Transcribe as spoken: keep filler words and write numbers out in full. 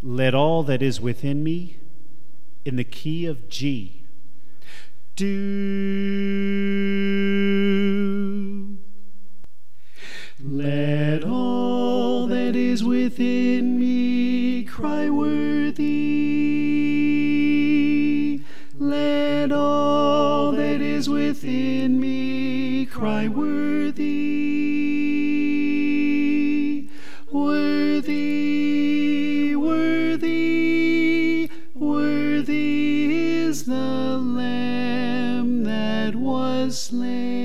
Let all that is within me, in the key of G, do. Let all that is within me cry worthy. Let all that is within me cry worthy. Worthy, worthy, worthy is the Lamb that was slain.